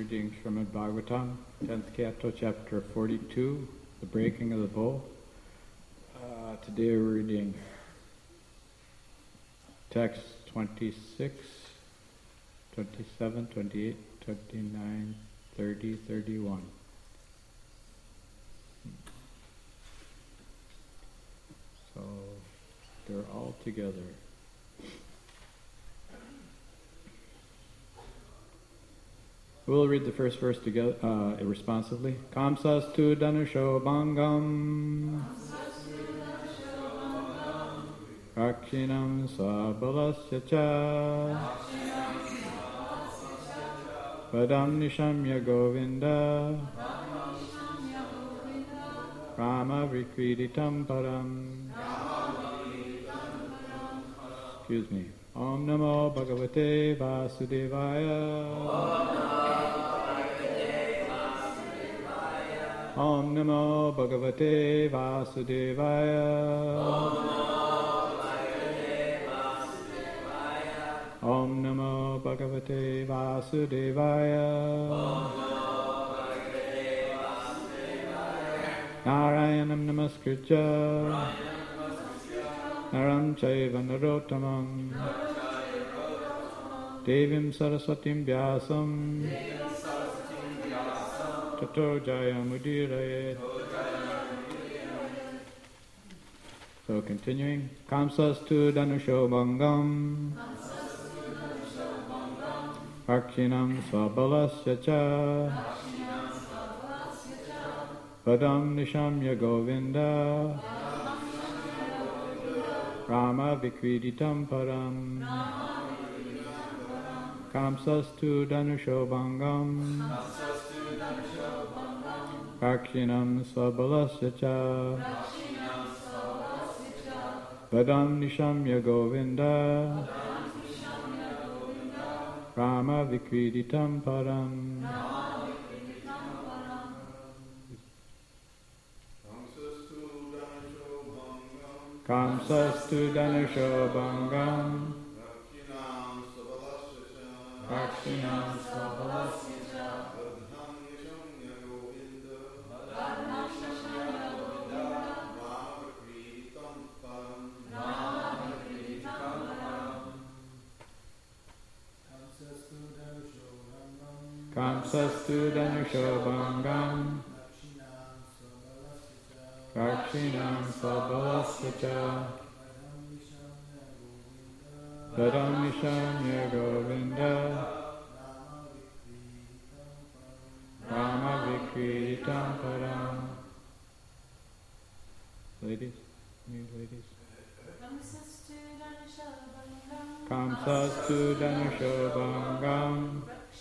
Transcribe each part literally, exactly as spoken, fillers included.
reading Srimad Bhagavatam, tenth Canto, Chapter forty-two, The Breaking of the Bow. Uh, today we're reading text twenty-six, twenty-seven, twenty-eight, twenty-nine, thirty, thirty-one. So they're all together. We'll read the first verse together, uh, responsively. Kamsastu danusho bhangam Rakshinam sabalasya cha Padam nishamya govinda Rama vikriditam param. Excuse me. Om Namo Bhagavate Vasudevaya. Om Namo Bhagavate Vasudevaya. Om Namo Bhagavate Vasudevaya. Narayanam Namaskritya Naram Chaiva Narottamam Devim Saraswatim Vyasam Tato Jayamudiraye. So continuing, Kamsastu Danusho Bhangam Akshinam Svabalasya Cha Padam Nishamya Govinda Rama Vikriditam Param. Kamsastu Danusho Bhangam Akshinam Svabalasya Cha Padam Nishamya Govinda Rama Vikriditam Param. Kamsastu Danusho Bhangam Akshinam Svabalasya Cha Kamsastu Danusho Bhangam Akshinam Svabalasya Cha Padam Nishamya Govinda Rama Vikriditam Param. Ladies, you ladies. Kamsastu Danusho Bhangam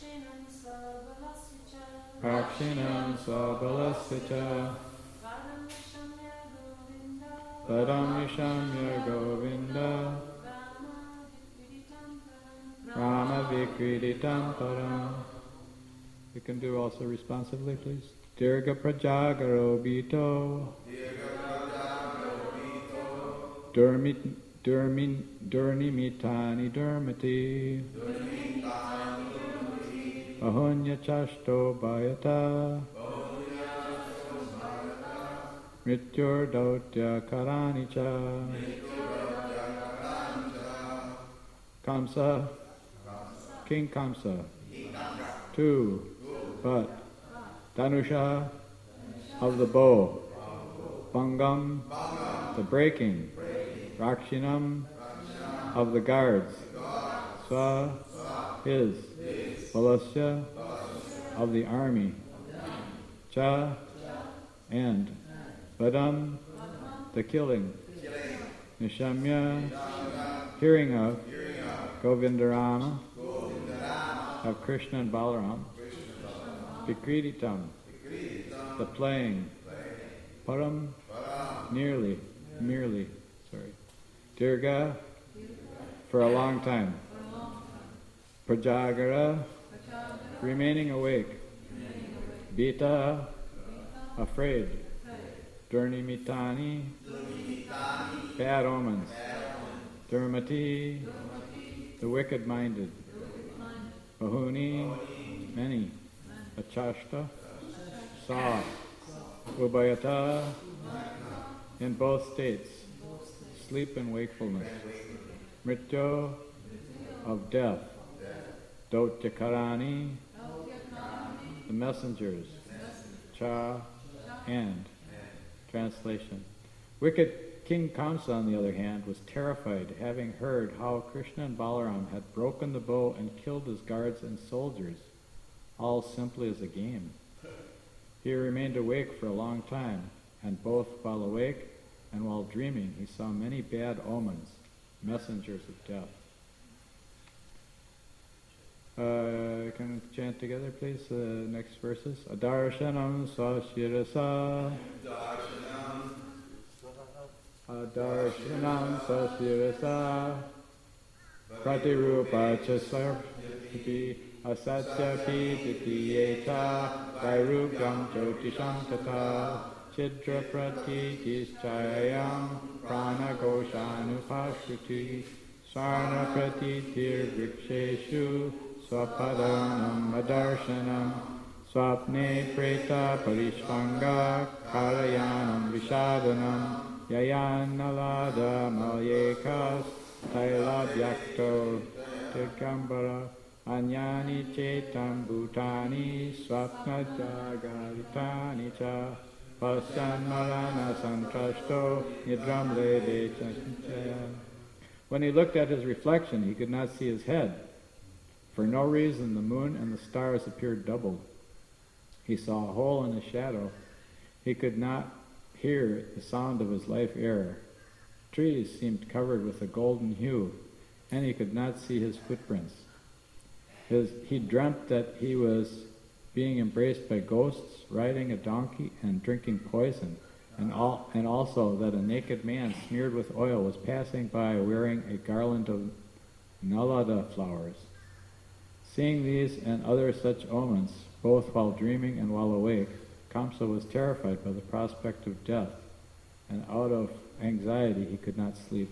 Akshinam Svabalasya Cha Padam Nishamya Govinda Rama Vikriditam Param. You can do also responsively, please. Dirga Prajagaro Bito Durmi Durmi Durnimitani Durmati Ahunya Chashto Bhayata Mrityur Dautya Karanicha. Kamsa, King Kamsa. Two, but Danusha of the bow. Bhangam, the breaking. Rakshinam of the guards. Swa, his. Balasya of the army. Cha, and. Padam, the killing. Nishamya, hearing of. Govindarama, of Krishna and Balaram. Vikriditam, the playing. Param, nearly, merely, sorry. Dirga, for a long time. Prajagara, remaining awake. Bita, afraid. Durnimitani, bad omens. Durmati, the wicked-minded. Bahuni, many. Achashta, Sa, Ubayata, in both states, sleep and wakefulness, Mrityo, of death, Dotyakarani, the messengers, Cha, and. Translation. Wicked King Kamsa, on the other hand, was terrified, having heard how Krishna and Balaram had broken the bow and killed his guards and soldiers, all simply as a game. He remained awake for a long time, and both while awake and while dreaming he saw many bad omens, messengers of death. Uh, can we chant together, please? Uh, next verses. Adarshanam sashirasa. Adarshanam sashirasa. Pratirupa chasarpi asatyapi titiyeta. Vairugam jyotisham tata. Chidra pratikischayam. Prana goshanupashruti. Sarna pratitir vriksheshu. Swapadanam adarshanam swapne preta parishvanga kalayanam vishadanam yayanalada malyekas tailabhyakto tikambara anyani chetam bhutani swapna jagaritani cha pasyan marana santrashto nidram lede chanchaya. When he looked at his reflection, he could not see his head. For no reason, the moon and the stars appeared doubled. He saw a hole in his shadow. He could not hear the sound of his life air. Trees seemed covered with a golden hue, and he could not see his footprints. His, he dreamt that he was being embraced by ghosts, riding a donkey, and drinking poison, and, all, and also that a naked man smeared with oil was passing by wearing a garland of nalada flowers. Seeing these and other such omens, both while dreaming and while awake, Kamsa was terrified by the prospect of death, and out of anxiety he could not sleep.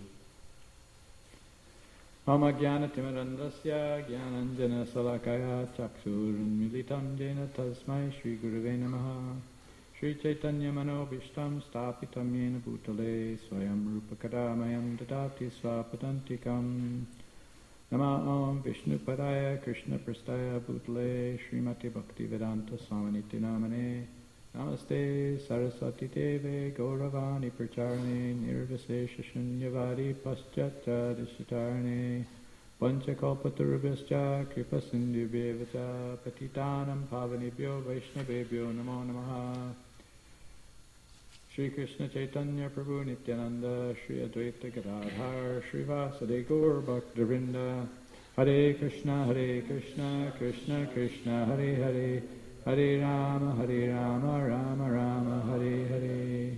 Mama jnana timirandasya jnananjana salakaya chakshurunmilitam jena tasmai Shri Gurave Namaha. Shri Chaitanya Manobishtam Stapitam Yena Bhutale Swayam Rupakadamayam Dadati Swapadantikam. Nama Om Vishnu Padaya Krishna Prastaya Bhutale Srimati Bhaktivedanta Swaminiti Namane. Namaste Saraswati Deve Gauravani Pracharane Nirvisesha Shunyavadi Paschatya Dishitarane Panchakalpatarubhyascha Kripa Sindhubhyevacha Patitanam Pavanebhyo Vaishnavebhyo Namo Namaha. Shri Krishna Chaitanya Prabhu Nityananda Shri Advaita Gadadhar Shri Vasade Gaur Bhaktivinoda Hare Krishna Hare Krishna Krishna Krishna Hare Hare Hare Rama Hare Rama Rama Rama Hare Hare.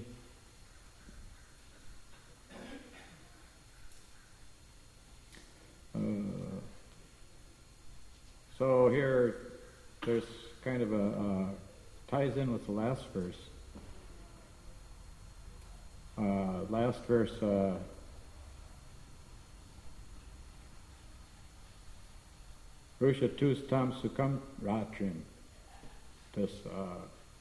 Uh, so here there's kind of a uh, ties in with the last verse. Uh, last verse, uh, Rusha tus tam sukam ratrim. This, uh,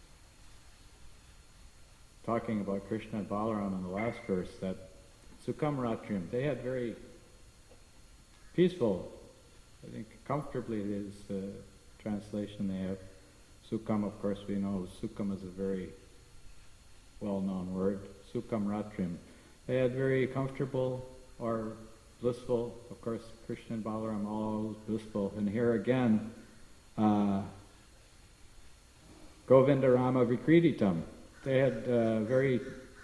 talking about Krishna and Balaram in the last verse, that sukam ratrim, they had very peaceful, I think comfortably is the translation they have. Sukam, of course, we know sukam is a very well-known word. Sukam ratrim. They had very comfortable or blissful, of course, Krishna and Balaram all blissful. And here again, uh, Govinda Rama Vikriditam. They had uh, very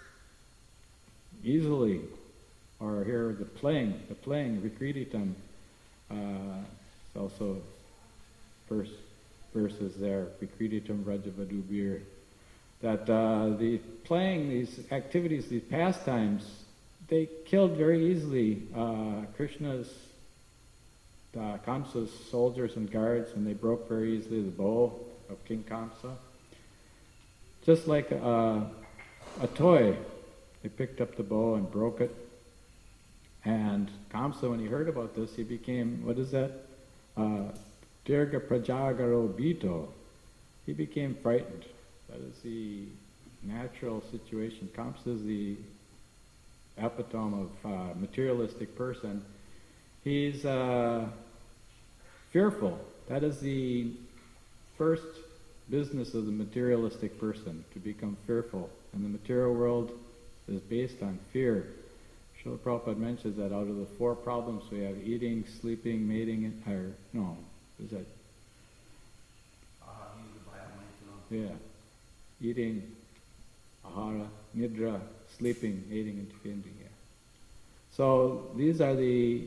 easily, or here the playing, the playing Vikriditam. Uh, it's also verse, verses there, Vikriditam Rajavadubir. That uh, the playing these activities, these pastimes, they killed very easily uh, Krishna's, uh, Kamsa's soldiers and guards, and they broke very easily the bow of King Kamsa. Just like uh, a toy, they picked up the bow and broke it. And Kamsa, when he heard about this, he became, what is that? Uh, Dirga Prajagaro Bito. he became frightened. That is the natural situation. Kamsa is the epitome of uh, materialistic person. He's uh, fearful. That is the first business of the materialistic person, to become fearful. And the material world is based on fear. Srila Prabhupada mentions that out of the four problems we have, eating, sleeping, mating, and, or no, is that? Yeah, eating, ahara, nidra, sleeping, mating, and defending. Yeah. So these are the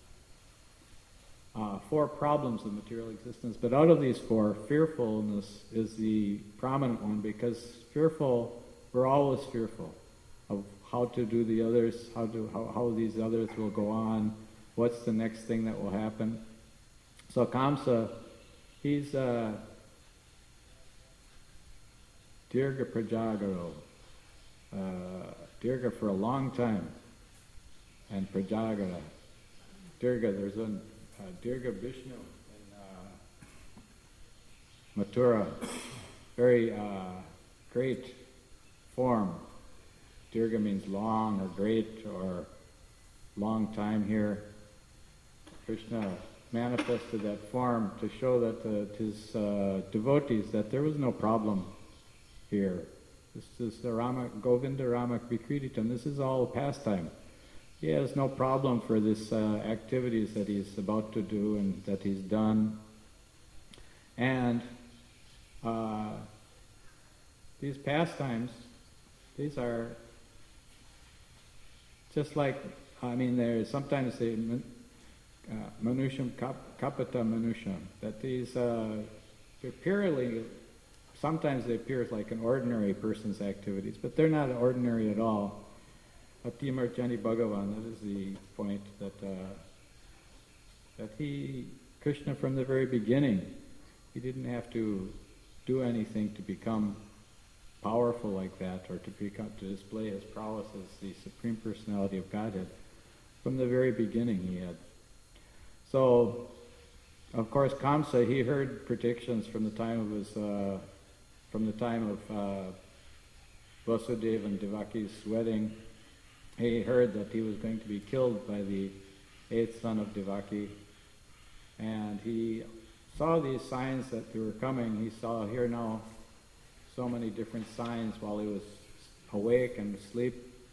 uh, four problems of material existence. But out of these four, fearfulness is the prominent one, because fearful, we're always fearful of how to do the others, how to how, how these others will go on, what's the next thing that will happen. So Kamsa, he's uh, Dirga Prajagaro, uh, Dirga for a long time, and Prajagara. Dirga, there's a uh, Dirga Vishnu in uh, Mathura, very uh, great form. Dirga means long or great or long time here. Krishna manifested that form to show that uh, to his uh, devotees that there was no problem here. This is the Rama, Govinda Rama Vikriditam. This is all pastime. He has no problem for this uh, activities that he's about to do and that he's done. And uh, these pastimes, these are just like, I mean, there's sometimes they uh, manusham kap, kapata manusham, that these uh, they're purely, sometimes they appear like an ordinary person's activities, but they're not ordinary at all. Atimarjani Bhagavan, that is the point that uh, that he, Krishna from the very beginning, he didn't have to do anything to become powerful like that, or to become, to display his prowess as the Supreme Personality of Godhead. From the very beginning he had. So, of course, Kamsa, he heard predictions from the time of his, uh, from the time of uh, Vasudeva and Devaki's wedding. He heard that he was going to be killed by the eighth son of Devaki, and he saw these signs that they were coming. He saw here now so many different signs while he was awake and asleep.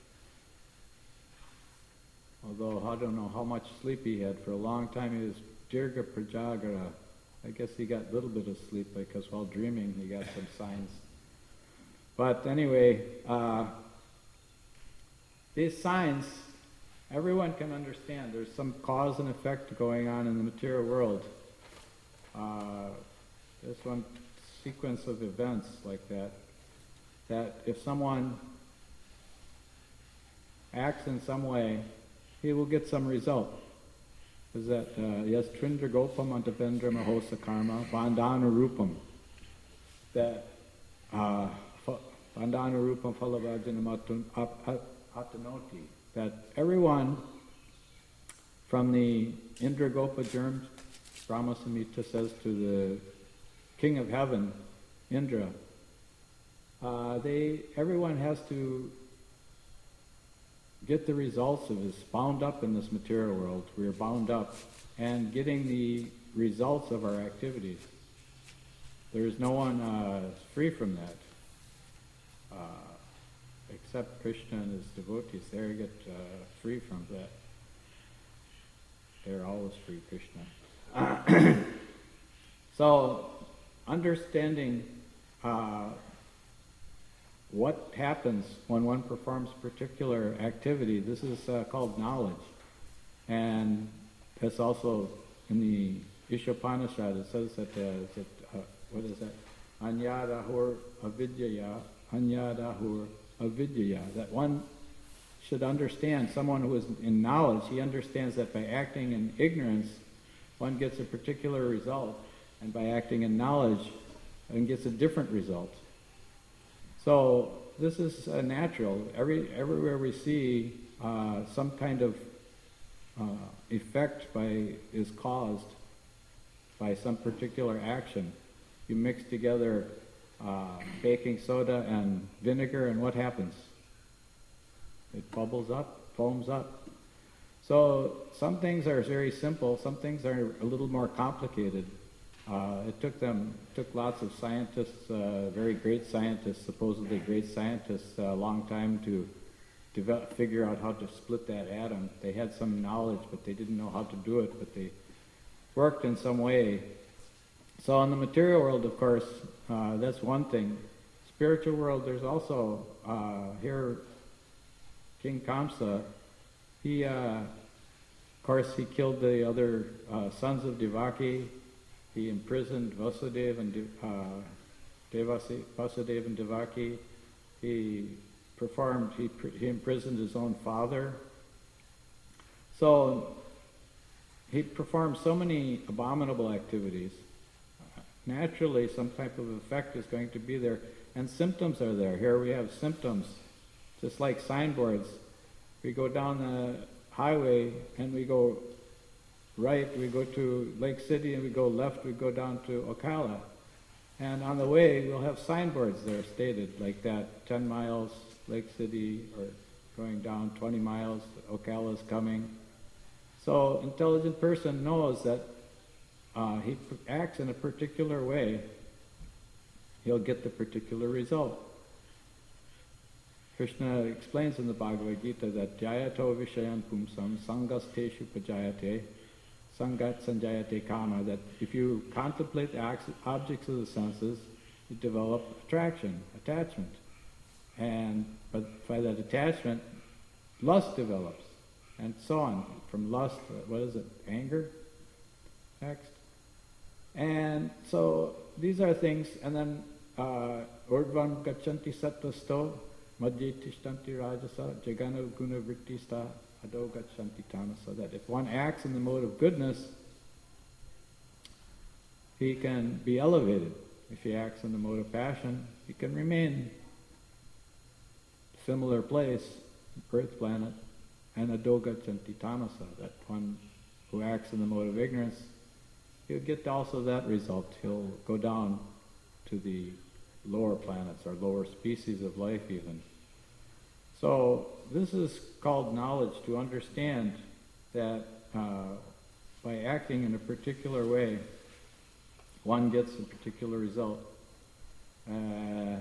Although I don't know how much sleep he had. For a long time he was Dirga Prajagara. I guess he got a little bit of sleep because while dreaming he got some signs. But anyway, uh, these signs, everyone can understand. There's some cause and effect going on in the material world. Uh, there's one sequence of events like that, that if someone acts in some way, he will get some result. Is that uh, yes, Trindra Gopam Antavendra Mahosa Karma Bandhana Rupam. That uh, Bandhana Rupam Phalavajana Atanoti. That everyone from the Indra Gopa germs, Brahma Samhita says to the King of Heaven, Indra, uh, they everyone has to get the results of this, bound up in this material world. We are bound up, and getting the results of our activities. There is no one uh, free from that, uh, except Krishna and his devotees. They get uh, free from that. They're always free, Krishna. So, understanding uh, what happens when one performs a particular activity, this is uh, called knowledge. And that's also in the Ishopanishad, it says that, uh, that uh, what is that? Anyadahur avidyaya, anyadahur avidyaya. That one should understand, someone who is in knowledge, he understands that by acting in ignorance, one gets a particular result, and by acting in knowledge, one gets a different result. So this is uh, natural. Every everywhere we see uh, some kind of uh, effect by is caused by some particular action. You mix together uh, baking soda and vinegar, and what happens? It bubbles up, foams up. So some things are very simple, some things are a little more complicated. Uh, it took them, took lots of scientists, uh, very great scientists, supposedly great scientists, a long time to develop, figure out how to split that atom. They had some knowledge, but they didn't know how to do it, but they worked in some way. So in the material world, of course, uh, that's one thing. Spiritual world, there's also, uh, here, King Kamsa, he, uh, of course, he killed the other uh, sons of Devaki. He imprisoned Vasudeva and uh, Devasi, Vasudeva and Devaki. He performed, he, he imprisoned his own father. So he performed so many abominable activities. Naturally, some type of effect is going to be there, and symptoms are there. Here we have symptoms, just like signboards. We go down the highway and we go right, we go to Lake City, and we go left, we go down to Ocala. And on the way, we'll have signboards there stated like that, ten miles, Lake City, or going down twenty miles, Ocala's coming. So intelligent person knows that uh, he acts in a particular way, he'll get the particular result. Krishna explains in the Bhagavad Gita that Jayato Vishayan Pumsam Sangasteshu Pajayate Sangat Sanjayate Kama, that if you contemplate the objects of the senses, you develop attraction, attachment. And but by that attachment, lust develops, and so on. From lust, what is it? Anger? Next. And so these are things, and then Urdvan Gachanti Sattvasto, Madhye Tishtanti Rajasa, Jagana Guna Vrittista, Ado Gachanti Tamasa, that if one acts in the mode of goodness, he can be elevated. If he acts in the mode of passion, he can remain similar place, earth planet, and Ado Gachanti Tamasa, that one who acts in the mode of ignorance, he'll get also that result. He'll go down to the lower planets or lower species of life even. So this is called knowledge, to understand that uh, by acting in a particular way, one gets a particular result. Uh,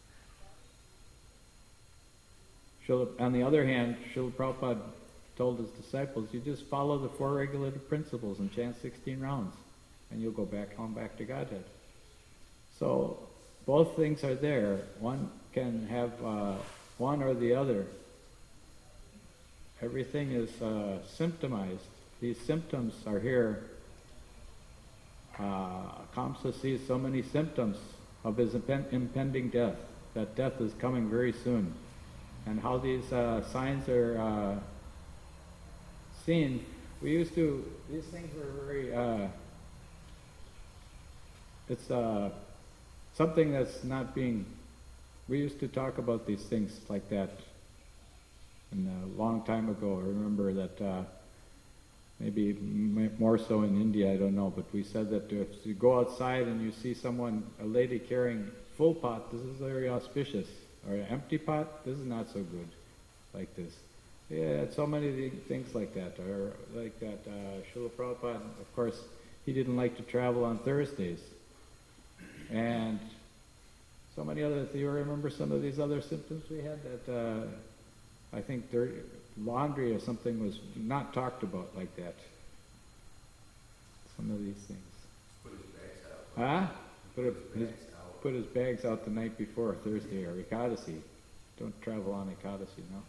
on the other hand, Srila Prabhupada told his disciples, you just follow the four regulative principles and chant sixteen rounds, and you'll go back home, back to Godhead. So both things are there. One can have uh, one or the other. Everything is uh, symptomized. These symptoms are here. Uh, Kamsa sees so many symptoms of his impen- impending death, that death is coming very soon. And how these uh, signs are uh, seen. We used to, these things were very, uh, it's uh, something that's not being, we used to talk about these things like that and a long time ago. I remember that uh, maybe m- more so in India, I don't know, but we said that if you go outside and you see someone, a lady carrying full pot, this is very auspicious. Or an empty pot, this is not so good, like this. Yeah, so many things like that. Or like that, uh, Srila Prabhupada, of course, he didn't like to travel on Thursdays. And so many other, do you remember some of these other symptoms we had? That uh, I think dirty, laundry or something was not talked about like that. Some of these things. Put his bags out. Huh? Put, a, Put his his, bags out. put his bags out the night before, Thursday or Ekadasi. Don't travel on Ekadasi, no?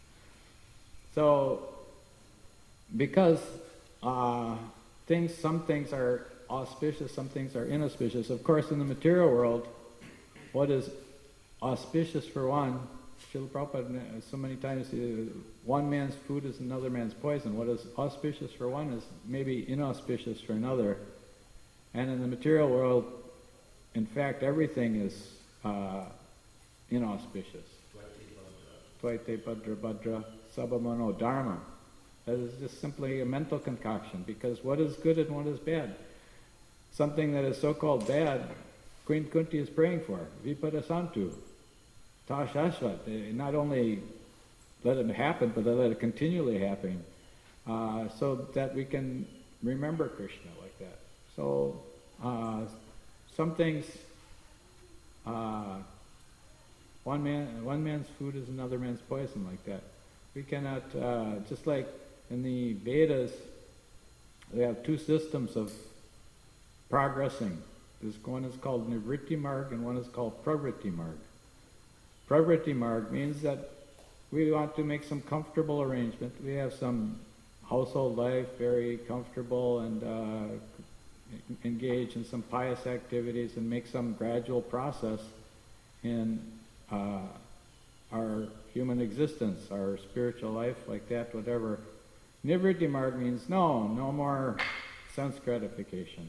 So, because uh, things, some things are auspicious, some things are inauspicious. Of course, in the material world, what is auspicious for one, Srila Prabhupada so many times, uh, one man's food is another man's poison. What is auspicious for one is maybe inauspicious for another. And in the material world, in fact, everything is uh, inauspicious. Tvaite Bhadra Bhadra Sabhamano Dharma. That is just simply a mental concoction, because what is good and what is bad? Something that is so-called bad Queen Kunti is praying for, Vipadasantu, Tashashvat. They not only let it happen, but they let it continually happen, uh, so that we can remember Krishna like that. So uh, some things, uh, one man, one man's food is another man's poison, like that. We cannot, uh, just like in the Vedas, we have two systems of progressing. This one is called Nivritti Marg and one is called Pravritti Marg. Pravritti Marg means that we want to make some comfortable arrangement. We have some household life, very comfortable, and uh, engage in some pious activities and make some gradual process in uh, our human existence, our spiritual life, like that, whatever. Nivritti Marg means no, no more sense gratification.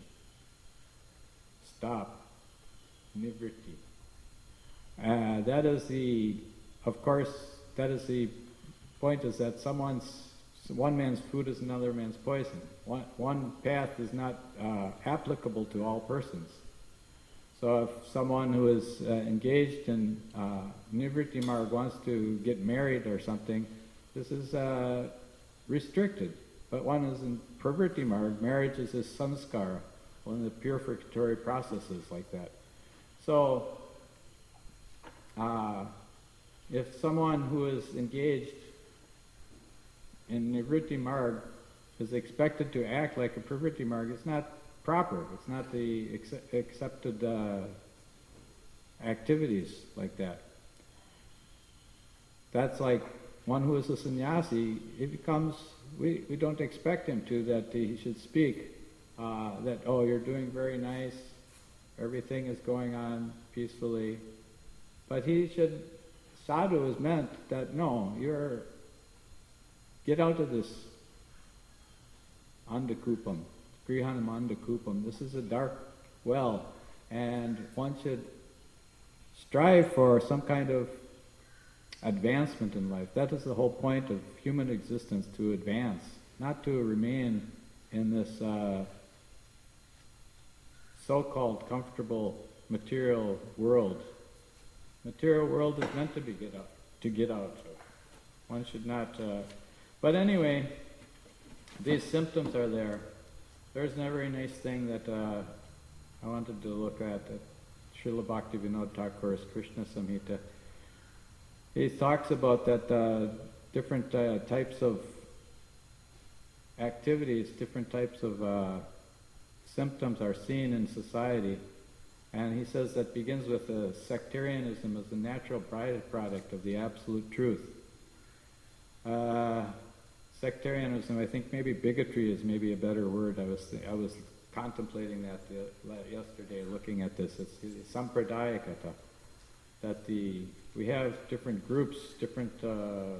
Stop. Nivritti. Uh, that is the, of course, that is the point, is that someone's, one man's food is another man's poison. One, one path is not uh, applicable to all persons. So if someone who is uh, engaged in uh, Nivritti Marg wants to get married or something, this is uh, restricted. But one is in Pravritti Marg, marriage is a samskara, one of the purificatory processes like that. So, uh, if someone who is engaged in Nivritti Marg is expected to act like a Pravritti Marg, it's not proper. It's not the ex- accepted uh, activities like that. That's like one who is a sannyasi, he becomes, we, we don't expect him to, that he should speak, uh, that, oh, you're doing very nice, everything is going on peacefully. But he should, sadhu is meant that, no, you're, get out of this andakupam, grihanam andakupam. This is a dark well, and one should strive for some kind of advancement in life. That is the whole point of human existence, to advance, not to remain in this uh, so-called comfortable material world. Material world is meant to be get out, to get out of. One should not. Uh, but anyway, these symptoms are there. There's a very nice thing that uh, I wanted to look at, that Srila Bhaktivinoda Thakur's Krishna Samhita. He talks about that uh, different uh, types of activities, different types of uh, symptoms are seen in society. And he says that begins with uh, sectarianism as a natural byproduct of the absolute truth. Uh, sectarianism, I think maybe bigotry is maybe a better word. I was th- I was contemplating that uh, yesterday, looking at this. It's, it's sampradayakata, that the we have different groups, different uh,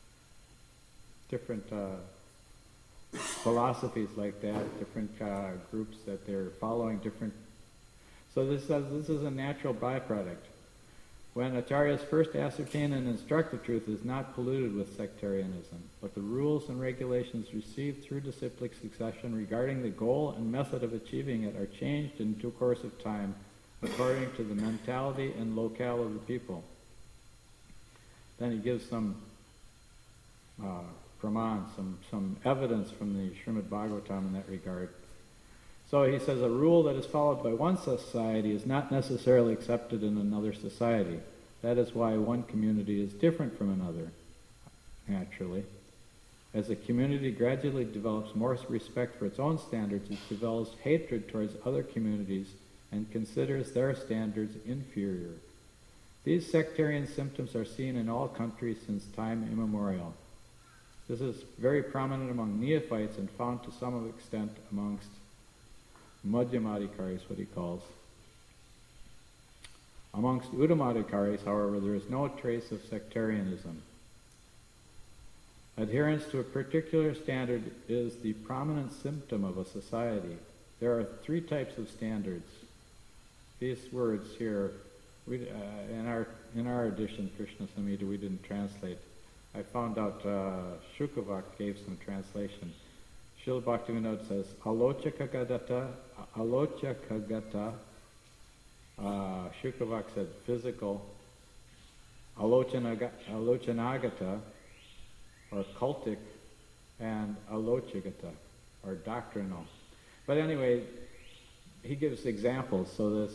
different uh, philosophies like that, different uh, groups that they're following different. So this is, this is a natural byproduct. When acharyas first ascertain and instruct the truth is not polluted with sectarianism, but the rules and regulations received through disciplic succession regarding the goal and method of achieving it are changed in due course of time according to the mentality and locale of the people. Then he gives some uh, praman, some, some evidence from the Srimad Bhagavatam in that regard. So he says a rule that is followed by one society is not necessarily accepted in another society. That is why one community is different from another, naturally. As a community gradually develops more respect for its own standards, it develops hatred towards other communities and considers their standards inferior. These sectarian symptoms are seen in all countries since time immemorial. This is very prominent among neophytes and found to some extent amongst Madhyamadikaris, what he calls. Amongst Uttamadikaris, however, there is no trace of sectarianism. Adherence to a particular standard is the prominent symptom of a society. There are three types of standards. These words here, we, uh, in our in our edition, Krishna Samhita, we didn't translate. I found out uh, Shukavak gave some translation. Srila Bhaktivinoda says, Alochakagata, Alochakagata, uh, Shukavak said physical, alochanaga, alochanagata, or cultic, and alochagata, or doctrinal. But anyway, he gives examples. So this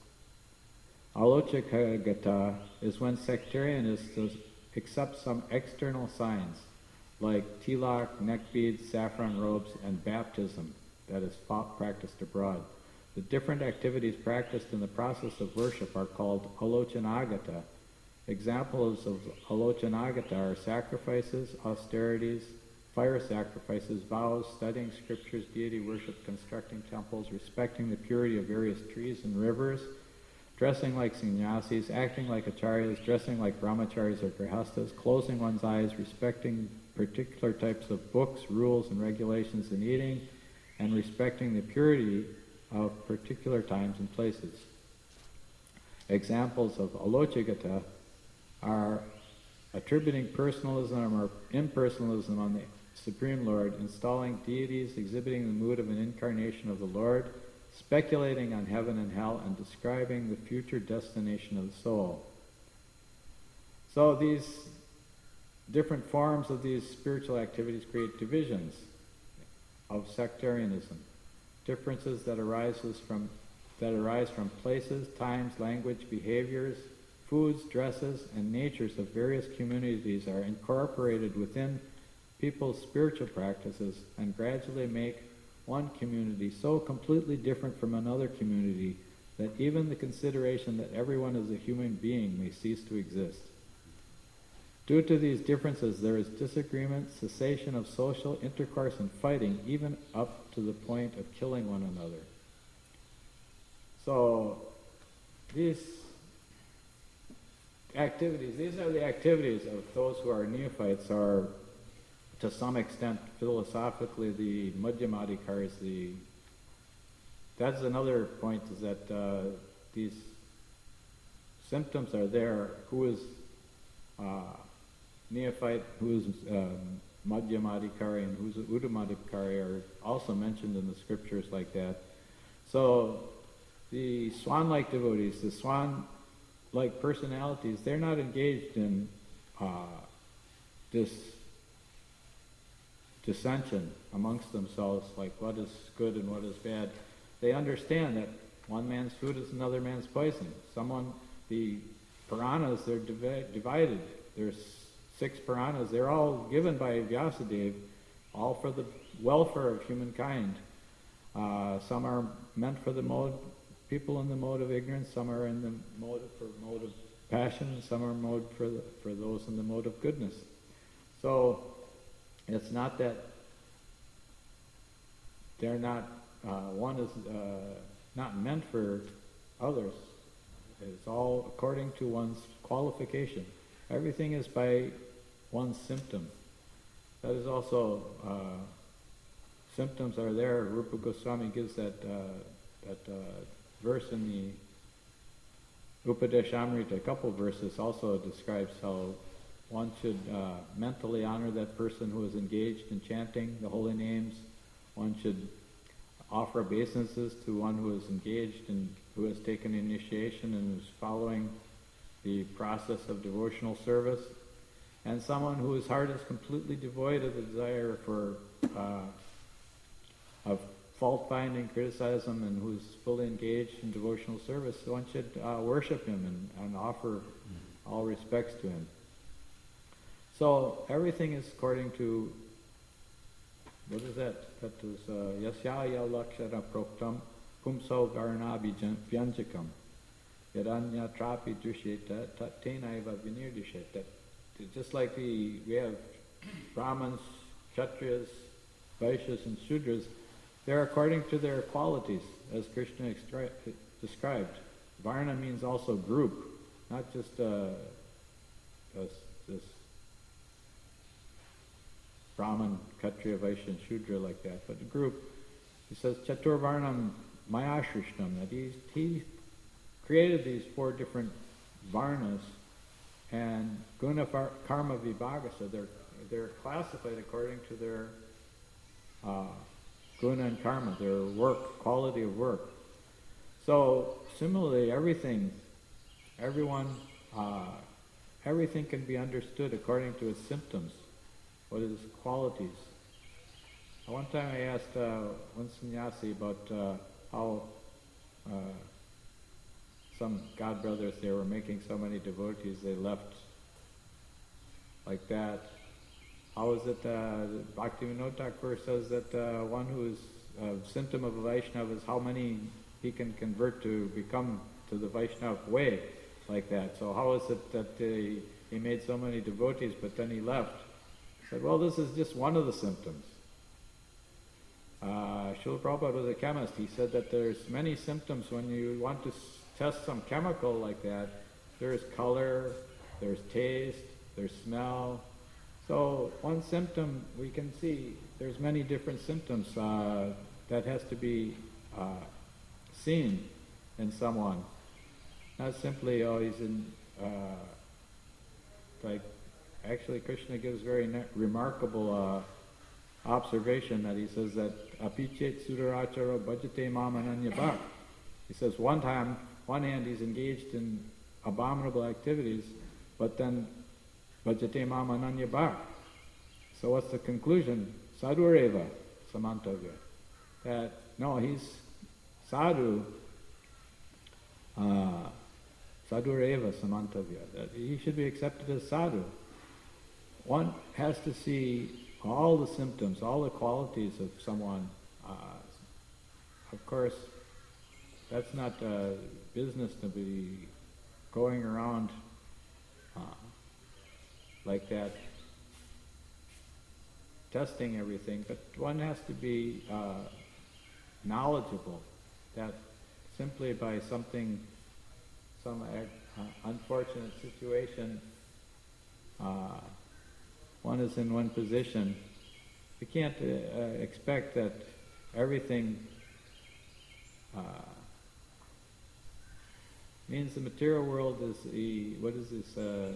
alochagata is when sectarianists accept some external signs, like tilak, neck beads, saffron robes, and baptism that is practiced abroad. The different activities practiced in the process of worship are called alochanagata. Examples of alochanagata are sacrifices, austerities, fire sacrifices, vows, studying scriptures, deity worship, constructing temples, respecting the purity of various trees and rivers, dressing like sannyasis, acting like acharyas, dressing like brahmacharis or grihastas, closing one's eyes, respecting particular types of books, rules, and regulations in eating, and respecting the purity of particular times and places. Examples of alochagata are attributing personalism or impersonalism on the Supreme Lord, installing deities, exhibiting the mood of an incarnation of the Lord, speculating on heaven and hell, and describing the future destination of the soul. So these different forms of these spiritual activities create divisions of sectarianism, differences that arises from that arise from places, times, language, behaviors, foods, dresses, and natures of various communities are incorporated within people's spiritual practices and gradually make one community so completely different from another community that even the consideration that everyone is a human being may cease to exist. Due to these differences, there is disagreement, cessation of social intercourse, and fighting, even up to the point of killing one another. So, these activities, these are the activities of those who are neophytes, are to some extent philosophically the Madhyamadikaris. The that's another point, is that uh, these symptoms are there. Who is uh, neophyte, who is um, Madhyamadikari, and who's Uddhamadikari are also mentioned in the scriptures like that. So the swan-like devotees, the swan-like personalities, they're not engaged in uh, this dissension amongst themselves, like what is good and what is bad. They understand that one man's food is another man's poison. Someone, the Puranas, they're divi- divided. There's six Puranas. They're all given by Vyasadeva, all for the welfare of humankind. Uh, some are meant for the mode, people in the mode of ignorance. Some are in the mode of, for mode of passion, and some are mode for the, for those in the mode of goodness. So it's not that they're not, uh, one is uh, not meant for others. It's all according to one's qualification. Everything is by one's symptom. That is also, uh, symptoms are there. Rupa Goswami gives that, uh, that uh, verse in the Upadeshamrita, a couple verses, also describes how one should uh, mentally honor that person who is engaged in chanting the holy names. One should offer obeisances to one who is engaged and who has taken initiation and is following the process of devotional service. And someone whose heart is completely devoid of the desire for uh, of fault-finding, criticism, and who's fully engaged in devotional service, one should uh, worship him and, and offer all respects to him. So everything is according to, what is that? That is Yasyaya Lakshana Proktam Pumso Varnabi Vyanjakam Yadanya Trapi Dushyeta Tatenaiva Vinirdusheta. Just like the, we have Brahmins, Kshatriyas, Vaishyas, and Shudras, they're according to their qualities, as Krishna extra- described. Varna means also group, not just uh, this, this Brahman, Kshatriya, Vaishya, and Shudra like that, but a group. He says, Chatur Varnam Maya Shrishtam, that he, he created these four different Varnas, and Guna Karma Vibhaga, so they're, they're classified according to their uh, Guna and Karma, their work, quality of work. So similarly, everything, everyone, uh, everything can be understood according to its symptoms, what its qualities. One time I asked uh, one sannyasi about uh, how uh, some god brothers, they were making so many devotees, they left like that. How is it, uh, Bhaktivinoda Thakur says that uh, one who is a symptom of a Vaishnava is how many he can convert to become to the Vaishnava way, like that. So how is it that uh, he made so many devotees but then he left? He said, well, this is just one of the symptoms. Uh, Srila Prabhupada was a chemist. He said that there's many symptoms when you want to s- test some chemical like that. There's color, there's taste, there's smell. So one symptom we can see, there's many different symptoms uh, that has to be uh, seen in someone. Not simply, oh, he's in, uh, like, actually Krishna gives very ne- remarkable uh, observation that he says that apichet suraracharo bhajate mam ananya bhak. He says one time, one hand he's engaged in abominable activities, but then bhajate mam ananya bhak. So what's the conclusion? Sadhureva samantavya. That, no, he's sadhu, uh, sadhureva samantavya. That he should be accepted as sadhu. One has to see all the symptoms, all the qualities of someone. Uh, of course, that's not uh, business to be going around uh, like that, testing everything, but one has to be uh, knowledgeable that simply by something, some uh, unfortunate situation, uh, one is in one position. We can't uh, uh, expect that everything uh, means the material world is the, what is this, uh,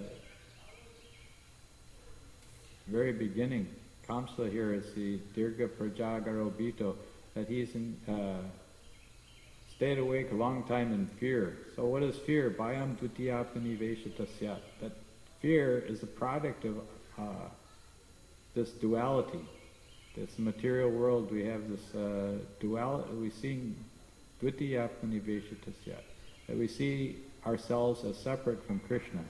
very beginning. Kamsa here is the Dirga Prajagaro Bito, that he's in, uh, stayed awake a long time in fear. So what is fear? Bhayam dvitiyapani veshatasya. That fear is a product of uh, this duality. This material world, we have this uh, duality, we see dvitiyapani veshatasya, that we see ourselves as separate from Krishna.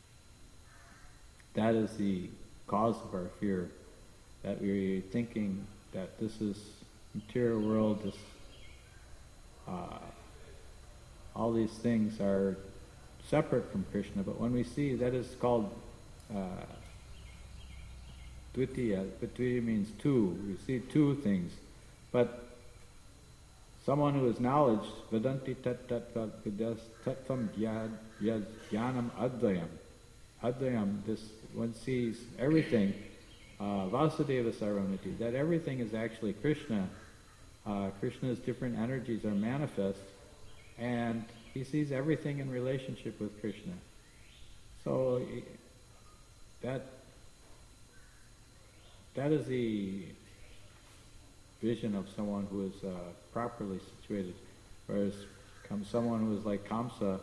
That is the cause of our fear, that we're thinking that this is material world, this, uh, all these things are separate from Krishna. But when we see, that is called uh, dvitiya. Dvitiya means two. We see two things. But someone who is knowledge, vedanti tat tat vidas tattvam jnanam advayam. Advayam, this one sees everything, uh, Vasudeva Saranati, that everything is actually Krishna. Uh, Krishna's different energies are manifest, and he sees everything in relationship with Krishna. So that that is the vision of someone who is uh, properly situated. Whereas comes someone who is like Kamsa,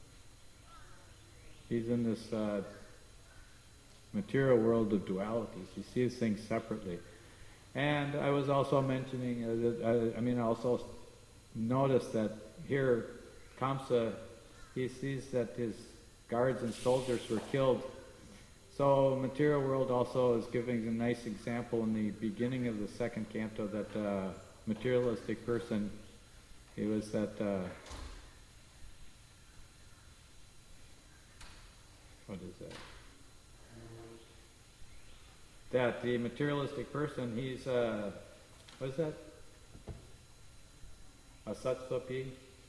he's in this uh, material world of dualities. He sees things separately. And I was also mentioning, uh, that, uh, I mean, I also noticed that here, Kamsa, he sees that his guards and soldiers were killed. So material world also is giving a nice example in the beginning of the second canto that uh, materialistic person, he was that, uh, what is that? That the materialistic person, he's, uh, what is that? A satsvapi?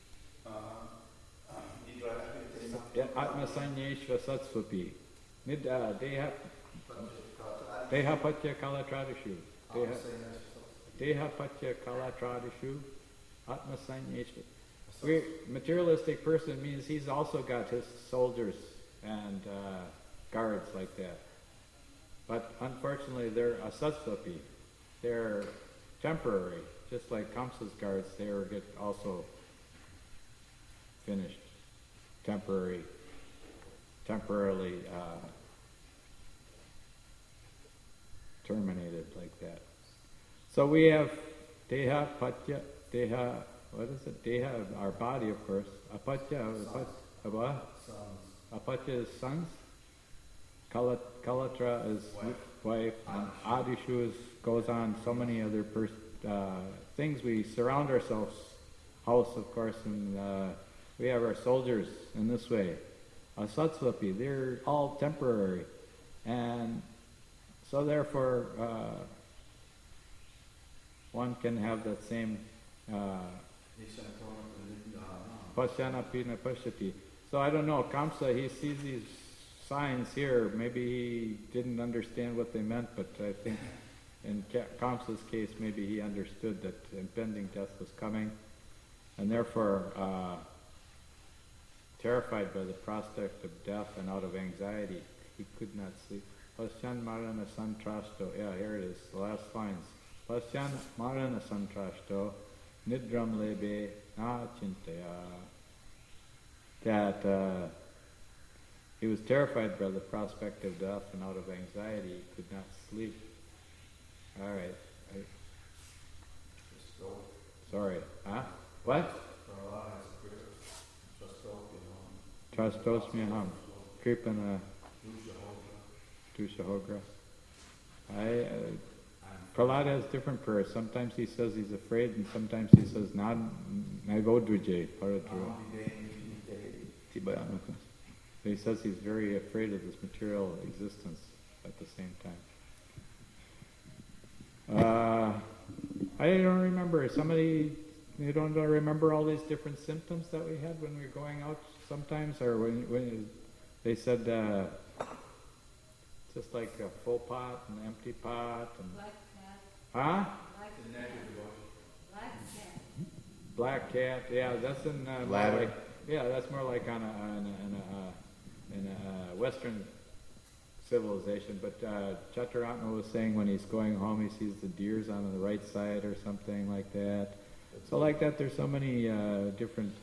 Yeah, Atma Sanyeshva Satsvapi. Nid, uh, Deha, Deha Patya Kalatradishu. Deha, Deha Patya Kalatradishu. Atma Sanyeshva. We, materialistic person means he's also got his soldiers and uh, guards like that. But unfortunately, they're asatsvapi. They're temporary, just like Kamsa's guards. They are get also finished, temporary, temporarily uh, terminated like that. So we have deha, patya, deha, what is it? Deha, our body, of course. Apatya, apatya, what? Apatya is sons. Kalat, Kalatra is wife, wife and Adishu is, goes on so many other pers- uh, things. We surround ourselves, house, of course, and uh, we have our soldiers in this way. Asatsvapi, they're all temporary. And so therefore, uh, one can have that same uh, Pasyana Pina Pashyati. So I don't know, Kamsa, he sees these signs here. Maybe he didn't understand what they meant, but I think in Kamsa's case, maybe he understood that impending death was coming, and therefore, uh, terrified by the prospect of death and out of anxiety, he could not sleep. Pasyan Marana Santrasto, yeah, here it is, the last lines. Pasyan Marana Santrasto, Nidram Lebe Na Chintaya. That uh, he was terrified by the prospect of death and out of anxiety, he could not sleep. All right. I, sorry. Huh? What? Trastosmyaham. Kripana Dushahogra. I, uh, Prahlad has different prayers. Sometimes he says he's afraid, and sometimes he says, Nagodvijay, Paradru. So he says he's very afraid of this material existence at the same time. Uh, I don't remember. Somebody, you don't remember all these different symptoms that we had when we were going out sometimes? Or when, when they said, uh, just like a full pot and empty pot. And Black cat. Huh? Black cat. Black cat. Black cat, yeah, that's in uh, more like, yeah, that's more like on a, on a, in a, uh, in a uh, Western civilization. But uh, Chaturanga was saying when he's going home, he sees the deers on the right side or something like that. So like that, there's so many uh, different.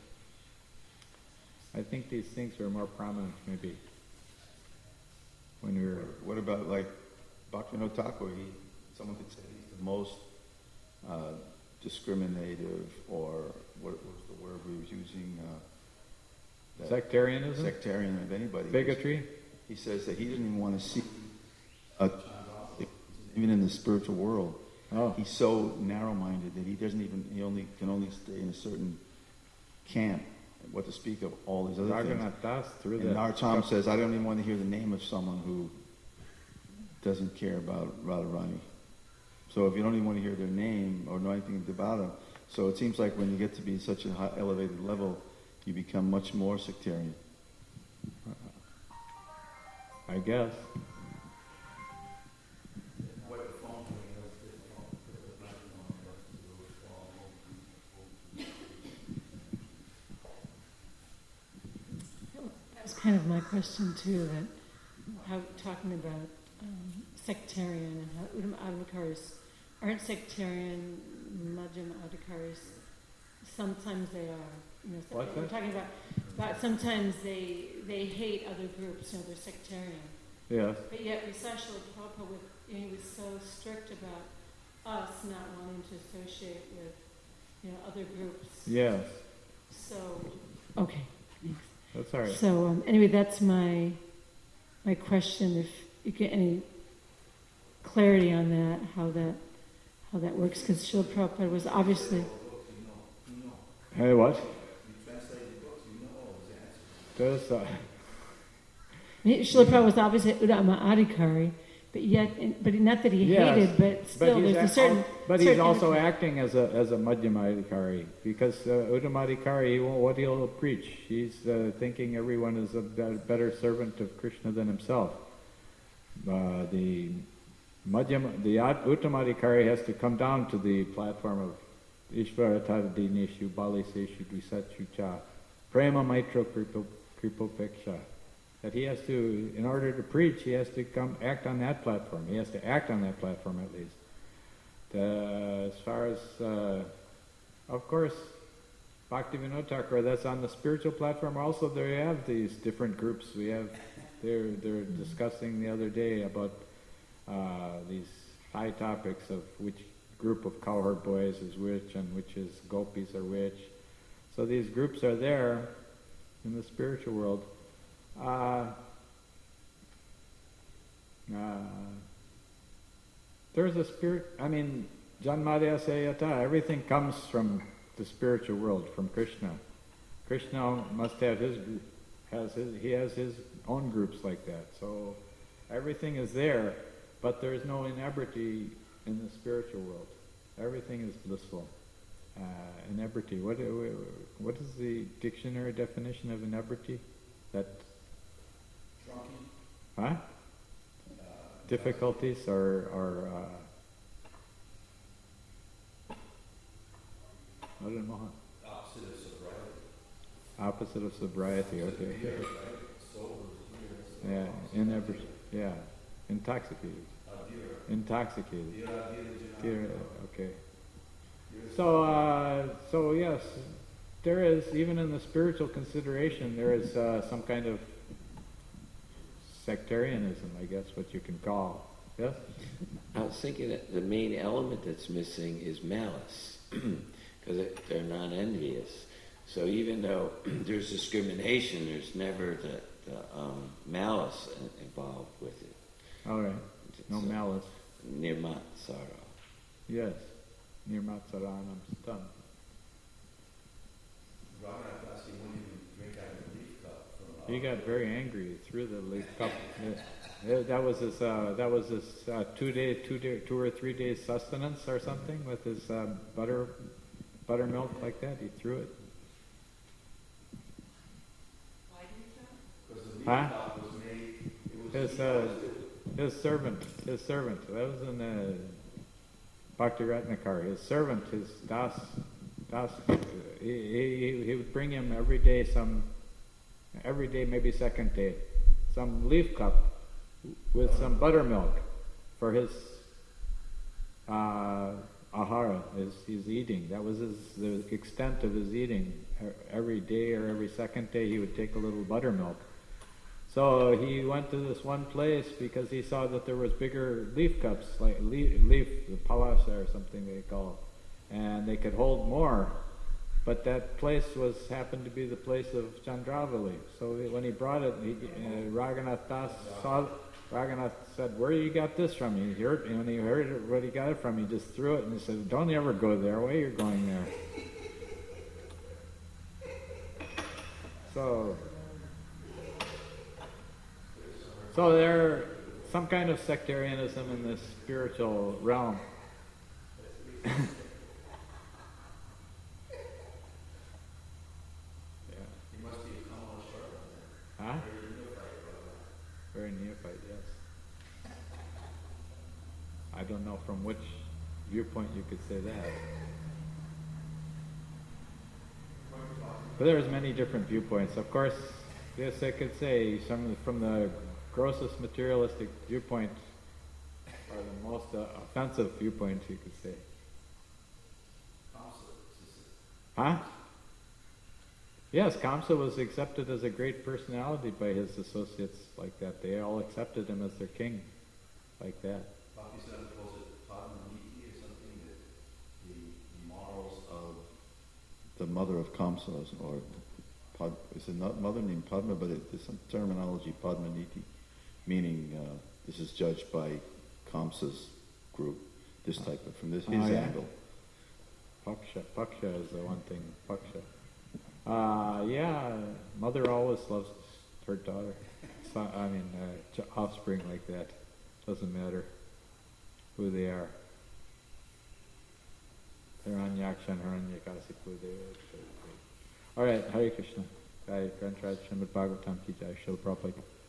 I think these things are more prominent, maybe, when we were. What about like Bhaktivinoda Thakur? He, someone could say he's the most uh, discriminative, or what was the word we was using? Uh, Sectarianism? Sectarian of anybody. Bigotry? He says that he didn't even want to see, a, even in the spiritual world. Oh. He's so narrow-minded that he doesn't even, he only can only stay in a certain camp. What to speak of all these other things. Das, through and that. Narottam says, I don't even want to hear the name of someone who doesn't care about Radharani. So if you don't even want to hear their name or know anything about them, so it seems like when you get to be such a high elevated level, you become much more sectarian. I guess. That's kind of my question too, that how talking about um, sectarian and how Uddhama Adhikaris aren't sectarian, Madhyama Adhikaris. Sometimes they are. You know, What's we're that? talking about, about sometimes they they hate other groups, you know, they're sectarian. Yes. But yet we saw Srila Prabhupada with, you know, he was so strict about us not wanting to associate with, you know, other groups. Yes. So, okay, thanks. That's all right. So um, anyway, that's my my question. If you get any clarity on that, how that how that works, because Srila Prabhupada was obviously. Hey, what? There's, uh, Srila Prabhupada was obviously Uddhama Adhikari, but yet, but not that he yes, hated, but still but there's act- a certain. But he's certain also image- acting as a as a Madhyama Adhikari, because uh, Uddhama Adhikari, he won't, what he'll preach, he's uh, thinking everyone is a be- better servant of Krishna than himself. Uh, the Madhyama, the Ad- Uttama Adhikari has to come down to the platform of Ishvara Tadadineshu Baliseshu Dvisatchu Cha Prema Maitro Kripo Kripopeksha. That he has to, in order to preach, he has to come act on that platform. He has to act on that platform at least. Uh, as far as, uh, of course, Bhaktivinoda Thakur, that's on the spiritual platform. Also, they have these different groups. We have, they're they're discussing the other day about uh, these high topics of which group of cowherd boys is which and which is gopis are which. So these groups are there in the spiritual world. Uh, uh, there's a spirit, I mean, Janmadhyasya Yata, everything comes from the spiritual world, from Krishna. Krishna must have his group, has his, he has his own groups like that. So everything is there, but there is no inebriety in the spiritual world. Everything is blissful. Uh, inebriety. What what is the dictionary definition of inebriety? That Drunken. Huh? Uh, Difficulties or or uh, I don't know. Opposite of sobriety. Opposite of sobriety. Okay. Here, right? Sober is here. Yeah. Inebriety. Yeah. Intoxicated. Adira. Intoxicated. Dira, dira, Dear, dira. okay. So, uh, so yes, there is, even in the spiritual consideration, there is uh, some kind of sectarianism, I guess, what you can call. Yes? I was thinking that the main element that's missing is malice, because they're non-envious. So even though there's discrimination, there's never the, the um, malice involved with it. All right. No So, malice. Nirmat Sara. Yes. Nirmatsaranam stam. Raghunath Das, he wouldn't even drink out of a leaf cup from uh, He got very angry. He threw the leaf cup. Yeah. Yeah, that was his. Uh, that was his uh, two day, two day, two or three days sustenance or something with his um, butter, buttermilk like that. He threw it. because the leaf Huh? cup was made. It was His uh, his servant, his servant. That was in the Bhakti Ratnakar. His servant, his das, das. He, he he would bring him every day some, every day maybe second day, some leaf cup with some buttermilk for his uh, ahara, his his eating. That was his the extent of his eating. Every day or every second day, he would take a little buttermilk. So he went to this one place because he saw that there was bigger leaf cups, like leaf, leaf the palasa or something they call it, and they could hold more. But that place was happened to be the place of Chandravali. So when he brought it, he, uh, Raghunath Das saw. Raghunath said, "Where you got this from?" He heard, and when he heard it, where he got it from, he just threw it and he said, "Don't ever go there. Why you're going there?" So. So there's some kind of sectarianism in this spiritual realm. Yeah. He must be a Kamala Sharma. Huh? Very neophyte, brother. Very neophyte, yes. I don't know from which viewpoint you could say that. But there's many different viewpoints. Of course, yes, I could say some from the grossest materialistic viewpoint, or the most uh, offensive viewpoint, you could say. Huh? Yes, Kamsa was accepted as a great personality by his associates like that. They all accepted him as their king, like that. Bhaktisiddhanta calls it Padmaniti or something, that the, the morals of The mother of Kamsa, or Pad, is a not mother named Padma, but it, there's some terminology, Padmaniti, meaning uh, this is judged by Kamsa's group, this type of, from this his Oh, yeah. angle. Paksha, Paksha is the one thing. Paksha. Uh, yeah, mother always loves her daughter. So, I mean, uh, ch- offspring like that. Doesn't matter who they are. Hiranyakshan, Hiranyakasipu. All right, Hare Krishna. Jai Granth Raj Srimad Bhagavatam Ki Jai. Srila Prabhupada.